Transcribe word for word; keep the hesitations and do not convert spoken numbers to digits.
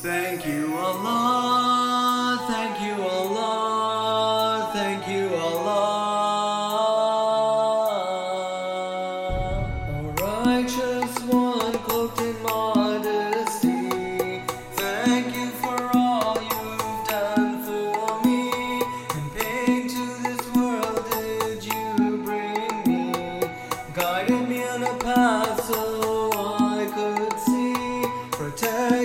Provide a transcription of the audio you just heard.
Thank you, Allah. Thank you, Allah. Thank you, Allah. A righteous one cloaked in modesty. Thank you for all you've done for me. In pain to this world did you bring me, guided me on a path so I could see. Protect